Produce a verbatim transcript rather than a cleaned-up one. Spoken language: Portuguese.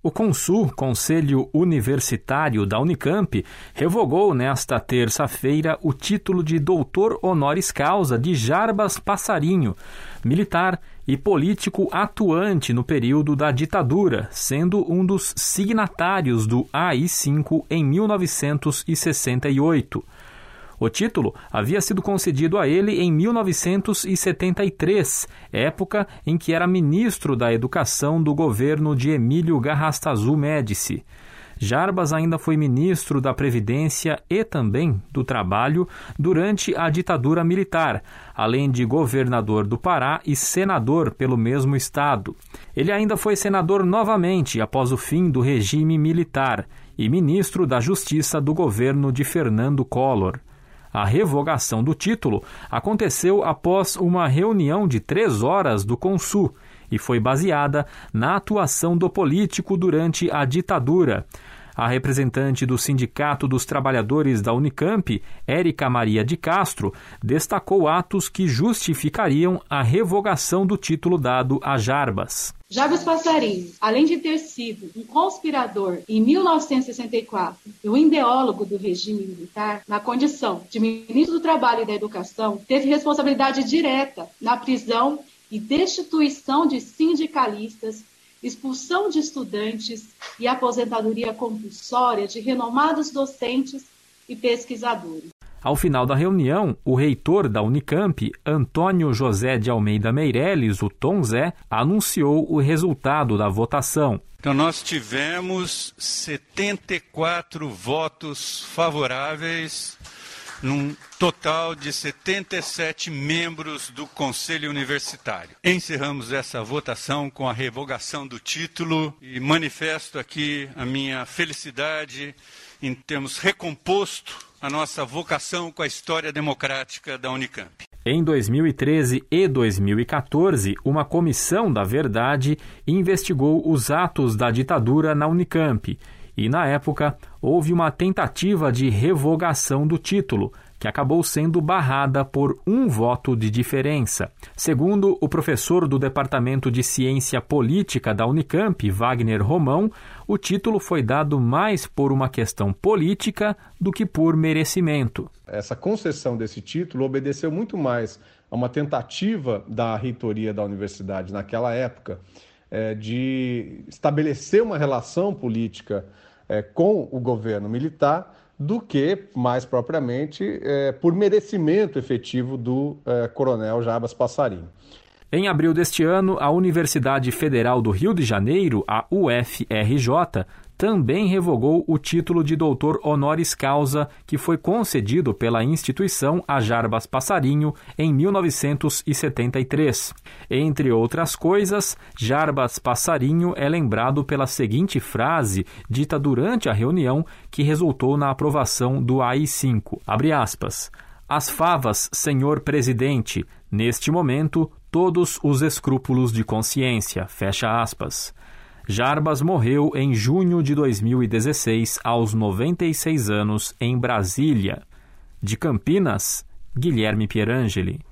O CONSU, Conselho Universitário da Unicamp, revogou nesta terça-feira o título de doutor honoris causa de Jarbas Passarinho, militar e político atuante no período da ditadura, sendo um dos signatários do A I cinco em mil novecentos e sessenta e oito. O título havia sido concedido a ele em mil novecentos e setenta e três, época em que era ministro da Educação do governo de Emílio Garrastazu Médici. Jarbas ainda foi ministro da Previdência e também do Trabalho durante a ditadura militar, além de governador do Pará e senador pelo mesmo estado. Ele ainda foi senador novamente após o fim do regime militar e ministro da Justiça do governo de Fernando Collor. A revogação do título aconteceu após uma reunião de três horas do CONSU e foi baseada na atuação do político durante a ditadura. A representante do Sindicato dos Trabalhadores da Unicamp, Érica Maria de Castro, destacou atos que justificariam a revogação do título dado a Jarbas. Jarbas Passarinho, além de ter sido um conspirador em mil novecentos e sessenta e quatro e um ideólogo do regime militar, na condição de ministro do Trabalho e da Educação, teve responsabilidade direta na prisão e destituição de sindicalistas, expulsão de estudantes e aposentadoria compulsória de renomados docentes e pesquisadores. Ao final da reunião, o reitor da Unicamp, Antônio José de Almeida Meireles, o Tom Zé, anunciou o resultado da votação. Então nós tivemos setenta e quatro votos favoráveis, num total de setenta e sete membros do Conselho Universitário. Encerramos essa votação com a revogação do título e manifesto aqui a minha felicidade em termos recomposto a nossa vocação com a história democrática da Unicamp. Em dois mil e treze e dois mil e quatorze, uma comissão da verdade investigou os atos da ditadura na Unicamp e, na época, houve uma tentativa de revogação do título, que acabou sendo barrada por um voto de diferença. Segundo o professor do Departamento de Ciência Política da Unicamp, Wagner Romão, o título foi dado mais por uma questão política do que por merecimento. Essa concessão desse título obedeceu muito mais a uma tentativa da reitoria da universidade naquela época é, de estabelecer uma relação política é, com o governo militar, do que, mais propriamente, é, por merecimento efetivo do é, coronel Jarbas Passarinho. Em abril deste ano, a Universidade Federal do Rio de Janeiro, a U F R J, também revogou o título de doutor honoris causa que foi concedido pela instituição a Jarbas Passarinho em mil novecentos e setenta e três. Entre outras coisas, Jarbas Passarinho é lembrado pela seguinte frase dita durante a reunião que resultou na aprovação do A I cinco. Abre aspas. As favas, senhor presidente, neste momento, todos os escrúpulos de consciência. Fecha aspas. Jarbas morreu em junho de dois mil e dezesseis, aos noventa e seis anos, em Brasília. De Campinas, Guilherme Pierangeli.